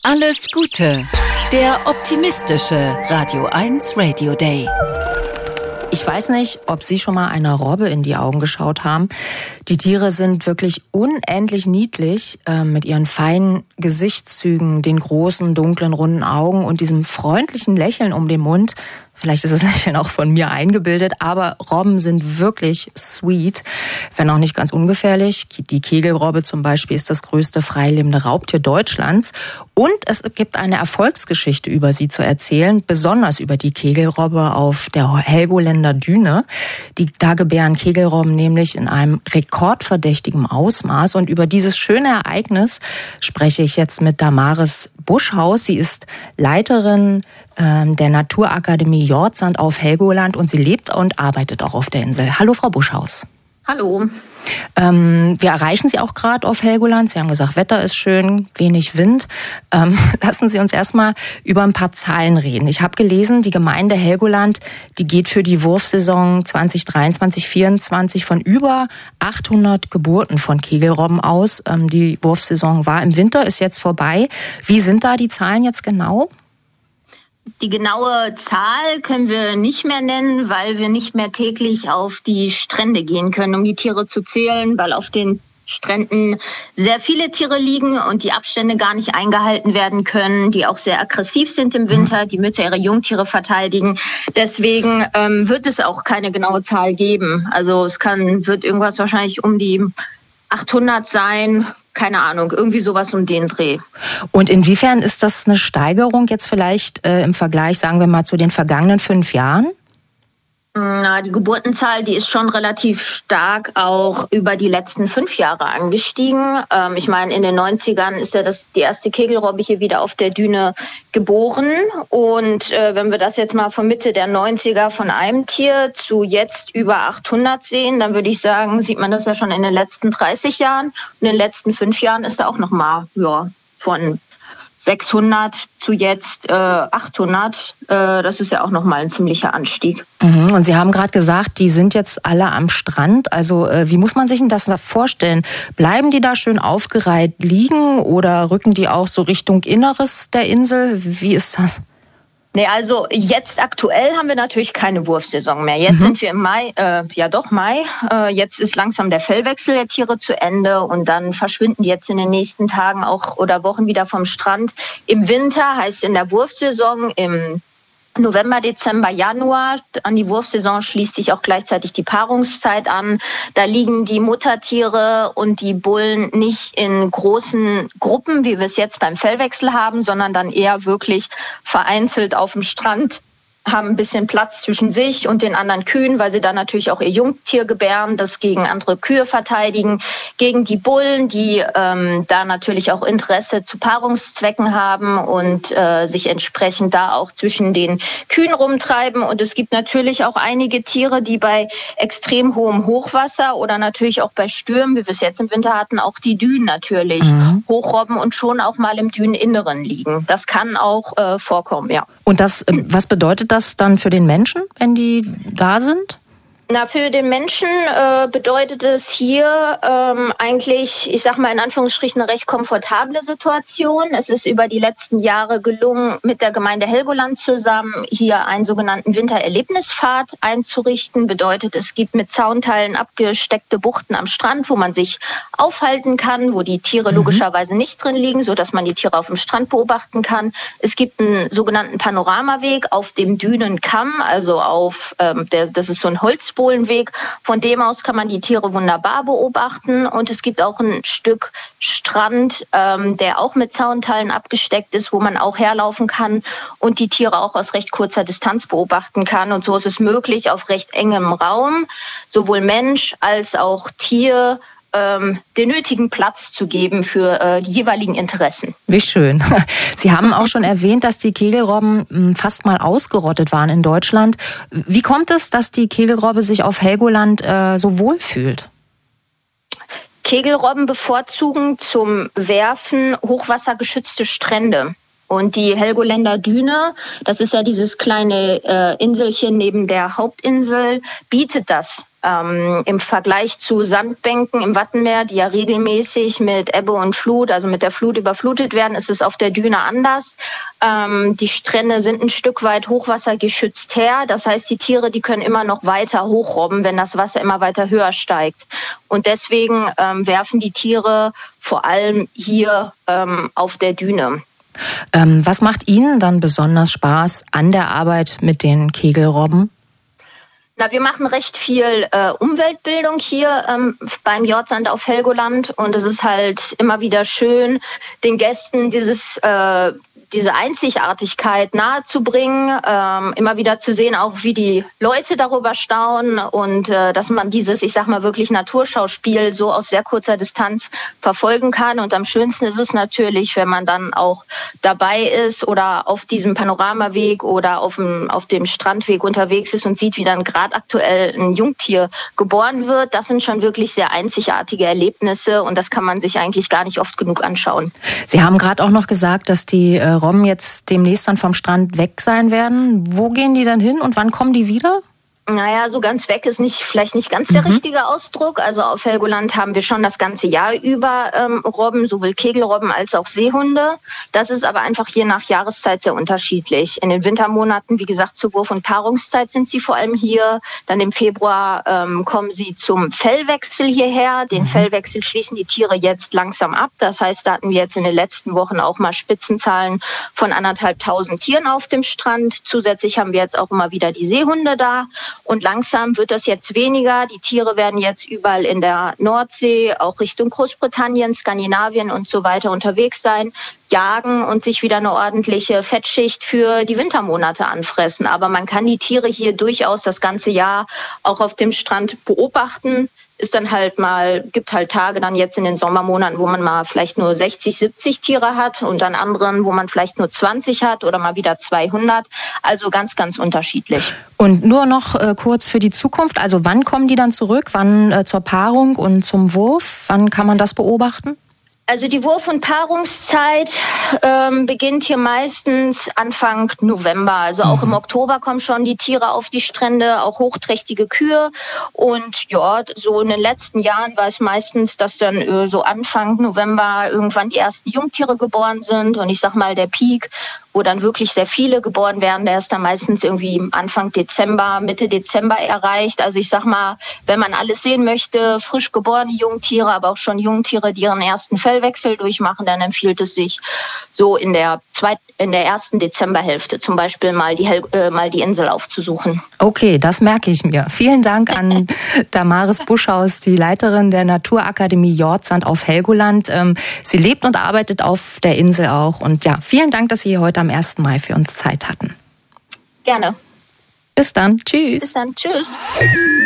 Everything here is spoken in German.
Alles Gute, der optimistische Radio 1 Radio Day. Ich weiß nicht, ob Sie schon mal einer Robbe in die Augen geschaut haben. Die Tiere sind wirklich unendlich niedlich, mit ihren feinen Gesichtszügen, den großen, dunklen, runden Augen und diesem freundlichen Lächeln um den Mund. Vielleicht ist das Lächeln auch von mir eingebildet, aber Robben sind wirklich sweet, wenn auch nicht ganz ungefährlich. Die Kegelrobbe zum Beispiel ist das größte freilebende Raubtier Deutschlands. Und es gibt eine Erfolgsgeschichte über sie zu erzählen, besonders über die Kegelrobbe auf der Helgoländer Düne. Da gebären Kegelrobben nämlich in einem rekordverdächtigen Ausmaß. Und über dieses schöne Ereignis spreche ich jetzt mit Damaris Buschhaus. Sie ist Leiterin der Naturakademie Jordsand auf Helgoland und sie lebt und arbeitet auch auf der Insel. Hallo, Frau Buschhaus. Hallo. Wir erreichen Sie auch gerade auf Helgoland. Sie haben gesagt, Wetter ist schön, wenig Wind. Lassen Sie uns erstmal über ein paar Zahlen reden. Ich habe gelesen, die Gemeinde Helgoland, die geht für die Wurfsaison 2023/24 von über 800 Geburten von Kegelrobben aus. Die Wurfsaison war im Winter, ist jetzt vorbei. Wie sind da die Zahlen jetzt genau? Die genaue Zahl können wir nicht mehr nennen, weil wir nicht mehr täglich auf die Strände gehen können, um die Tiere zu zählen, weil auf den Stränden sehr viele Tiere liegen und die Abstände gar nicht eingehalten werden können, die auch sehr aggressiv sind im Winter, die Mütter ihre Jungtiere verteidigen. Deswegen wird es auch keine genaue Zahl geben. Also wird irgendwas wahrscheinlich um die 800 sein, keine Ahnung, irgendwie sowas um den Dreh. Und inwiefern ist das eine Steigerung jetzt vielleicht im Vergleich, sagen wir mal, zu den vergangenen 5 Jahren? Na, die Geburtenzahl, die ist schon relativ stark auch über die letzten 5 Jahre angestiegen. Ich meine, in den 90ern ist ja die erste Kegelrobbe hier wieder auf der Düne geboren. Und wenn wir das jetzt mal von Mitte der 90er von einem Tier zu jetzt über 800 sehen, dann würde ich sagen, sieht man das ja schon in den letzten 30 Jahren. Und in den letzten 5 Jahren ist da auch nochmal von 600 zu jetzt 800. Das ist ja auch nochmal ein ziemlicher Anstieg. Und Sie haben gerade gesagt, die sind jetzt alle am Strand. Also wie muss man sich denn das vorstellen? Bleiben die da schön aufgereiht liegen oder rücken die auch so Richtung Inneres der Insel? Wie ist das? Nee, also jetzt aktuell haben wir natürlich keine Wurfsaison mehr. Jetzt sind wir im Mai, Mai. Jetzt ist langsam der Fellwechsel der Tiere zu Ende und dann verschwinden die jetzt in den nächsten Tagen auch oder Wochen wieder vom Strand. Im Winter heißt in der Wurfsaison im November, Dezember, Januar. An die Wurfsaison schließt sich auch gleichzeitig die Paarungszeit an. Da liegen die Muttertiere und die Bullen nicht in großen Gruppen, wie wir es jetzt beim Fellwechsel haben, sondern dann eher wirklich vereinzelt auf dem Strand, haben ein bisschen Platz zwischen sich und den anderen Kühen, weil sie dann natürlich auch ihr Jungtier gebären, das gegen andere Kühe verteidigen, gegen die Bullen, die da natürlich auch Interesse zu Paarungszwecken haben und sich entsprechend da auch zwischen den Kühen rumtreiben. Und es gibt natürlich auch einige Tiere, die bei extrem hohem Hochwasser oder natürlich auch bei Stürmen, wie wir es jetzt im Winter hatten, auch die Dünen natürlich hochrobben und schon auch mal im Düneninneren liegen. Das kann auch vorkommen, ja. Und das, was bedeutet das dann für den Menschen, wenn die da sind? Na, für den Menschen bedeutet es hier eigentlich, ich sag mal in Anführungsstrichen, eine recht komfortable Situation. Es ist über die letzten Jahre gelungen, mit der Gemeinde Helgoland zusammen hier einen sogenannten Wintererlebnispfad einzurichten. Bedeutet, es gibt mit Zaunteilen abgesteckte Buchten am Strand, wo man sich aufhalten kann, wo die Tiere logischerweise nicht drin liegen, sodass man die Tiere auf dem Strand beobachten kann. Es gibt einen sogenannten Panoramaweg auf dem Dünenkamm, also das ist so ein Holzbohlenweg. Von dem aus kann man die Tiere wunderbar beobachten. Und es gibt auch ein Stück Strand, der auch mit Zaunteilen abgesteckt ist, wo man auch herlaufen kann und die Tiere auch aus recht kurzer Distanz beobachten kann. Und so ist es möglich, auf recht engem Raum sowohl Mensch als auch Tier den nötigen Platz zu geben für die jeweiligen Interessen. Wie schön. Sie haben auch schon erwähnt, dass die Kegelrobben fast mal ausgerottet waren in Deutschland. Wie kommt es, dass die Kegelrobbe sich auf Helgoland so wohlfühlt? Kegelrobben bevorzugen zum Werfen hochwassergeschützte Strände. Und die Helgoländer Düne, das ist ja dieses kleine Inselchen neben der Hauptinsel, bietet das im Vergleich zu Sandbänken im Wattenmeer, die ja regelmäßig mit Ebbe und Flut, also mit der Flut überflutet werden, ist es auf der Düne anders. Die Strände sind ein Stück weit hochwassergeschützt her. Das heißt, die Tiere, die können immer noch weiter hochrobben, wenn das Wasser immer weiter höher steigt. Und deswegen werfen die Tiere vor allem hier auf der Düne. Was macht Ihnen dann besonders Spaß an der Arbeit mit den Kegelrobben? Na, wir machen recht viel Umweltbildung hier beim Jordsand auf Helgoland und es ist halt immer wieder schön, den Gästen diese Einzigartigkeit nahezubringen, immer wieder zu sehen, auch wie die Leute darüber staunen und dass man dieses, ich sag mal, wirklich Naturschauspiel so aus sehr kurzer Distanz verfolgen kann. Und am schönsten ist es natürlich, wenn man dann auch dabei ist oder auf diesem Panoramaweg oder auf dem Strandweg unterwegs ist und sieht, wie dann gerade aktuell ein Jungtier geboren wird. Das sind schon wirklich sehr einzigartige Erlebnisse und das kann man sich eigentlich gar nicht oft genug anschauen. Sie haben gerade auch noch gesagt, dass die Robben jetzt demnächst dann vom Strand weg sein werden. Wo gehen die dann hin und wann kommen die wieder? Naja, so ganz weg ist vielleicht nicht ganz der richtige Ausdruck. Also auf Helgoland haben wir schon das ganze Jahr über Robben, sowohl Kegelrobben als auch Seehunde. Das ist aber einfach je nach Jahreszeit sehr unterschiedlich. In den Wintermonaten, wie gesagt, zur Wurf- und Paarungszeit sind sie vor allem hier. Dann im Februar kommen sie zum Fellwechsel hierher. Den Fellwechsel schließen die Tiere jetzt langsam ab. Das heißt, da hatten wir jetzt in den letzten Wochen auch mal Spitzenzahlen von 1.500 Tieren auf dem Strand. Zusätzlich haben wir jetzt auch immer wieder die Seehunde da. Und langsam wird das jetzt weniger. Die Tiere werden jetzt überall in der Nordsee, auch Richtung Großbritannien, Skandinavien und so weiter unterwegs sein, jagen und sich wieder eine ordentliche Fettschicht für die Wintermonate anfressen. Aber man kann die Tiere hier durchaus das ganze Jahr auch auf dem Strand beobachten. Ist dann gibt halt Tage dann jetzt in den Sommermonaten, wo man mal vielleicht nur 60, 70 Tiere hat und dann anderen, wo man vielleicht nur 20 hat oder mal wieder 200. Also ganz, ganz unterschiedlich. Und nur noch kurz für die Zukunft. Also wann kommen die dann zurück? Wann zur Paarung und zum Wurf? Wann kann man das beobachten? Also die Wurf- und Paarungszeit beginnt hier meistens Anfang November. Also auch im Oktober kommen schon die Tiere auf die Strände, auch hochträchtige Kühe. Und ja, so in den letzten Jahren war es meistens, dass dann so Anfang November irgendwann die ersten Jungtiere geboren sind. Und ich sag mal, der Peak, wo dann wirklich sehr viele geboren werden, der ist dann meistens irgendwie Anfang Dezember, Mitte Dezember erreicht. Also ich sag mal, wenn man alles sehen möchte, frisch geborene Jungtiere, aber auch schon Jungtiere, die ihren ersten Fellwechsel durchmachen, dann empfiehlt es sich so in der ersten Dezemberhälfte zum Beispiel mal die Insel aufzusuchen. Okay, das merke ich mir. Vielen Dank an Damaris Buschhaus, die Leiterin der Naturakademie Jordsand auf Helgoland. Sie lebt und arbeitet auf der Insel auch. Und ja, vielen Dank, dass Sie heute am 1. Mai für uns Zeit hatten. Gerne. Bis dann. Tschüss. Bis dann. Tschüss.